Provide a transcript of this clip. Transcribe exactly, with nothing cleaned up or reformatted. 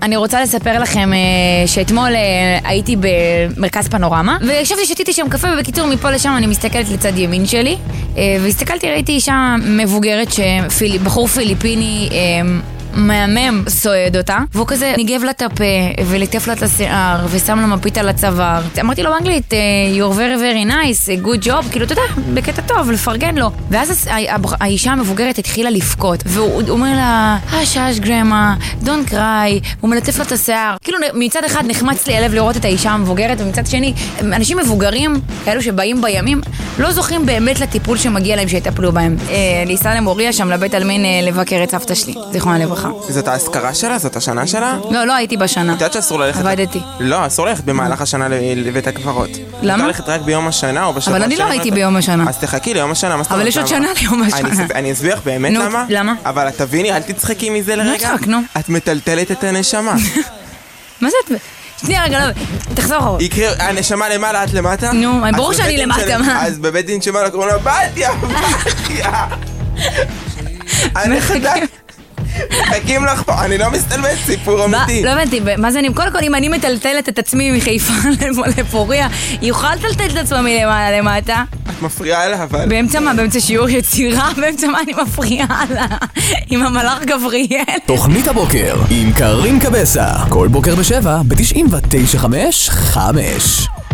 אני רוצה לספר לכם שאתמול הייתי במרכז פנורמה, וישבתי, שתיתי שם קפה, ובקיצור מפה לשם אני מסתכלת לצד ימין שלי, והסתכלתי, ראיתי אישה מבוגרת, בחור פיליפיני מהמם סועד אותה, והוא כזה ניגב לה את הפה וליטף לה את השיער ושם לה מפית על הצוואר. אמרתי לו באנגלית, you're very very nice, good job, כאילו אתה יודע, בקטע טוב, לפרגן לו. ואז האישה המבוגרת התחילה לבכות, והוא אומר לה, הש הש גרמה, don't cry, הוא מלטף לה את השיער. כאילו מצד אחד נחמץ לי הלב לראות את האישה המבוגרת, ומצד שני, אנשים מבוגרים, כאלו שבאים בימים, לא זוכים באמת לטיפול שמגיע להם שיטפלו בהם. ליסה למוריה שם לבית אלמין לבקר את סבתא שלי, זיכרונה לברכה. זאת ההזכרה שלה? זאת השנה שלה? לא, לא הייתי בשנה. את יודעת שאסור ללכת... עבדתי. לא, אסור ללכת במהלך השנה לבית הקברות. למה? אתה ללכת רק ביום השנה או בשבוע... אבל אני לא הייתי ביום השנה. אז תחכי ליום השנה. אבל יש עוד שנה ליום השנה. אני אסביר באמת למה? למה? אבל תביני, אל תצחקי מזה לרגע. נו, צחק, נו. את מטלטלת את הנשמה. מה זה את... שנייה רגע, לא, תחזור אחורה. יקרה, הנשמה למעלה, את למטה? נו, ברור שאני למטה, מה? אז בבית דין שמעלה קוראים לה, בתיה, בתיה. אני חדק. מחכים לך פה, אני לא מסתלבט, סיפור אמיתי. לא הבנתי, מה זה, קודם כל אם אני מטלטלת את עצמי מחיפה לפוריה, היא יכולה לטלטל את עצמה מלמעלה למטה. את מפריעה לה, אבל... באמצע מה? באמצע שיעור יצירה? באמצע מה אני מפריעה לה? עם המלאך גבריאל. תוכנית הבוקר עם קרין קבסה, כל בוקר בשבע, ב-תשעים ותשע חמש חמש.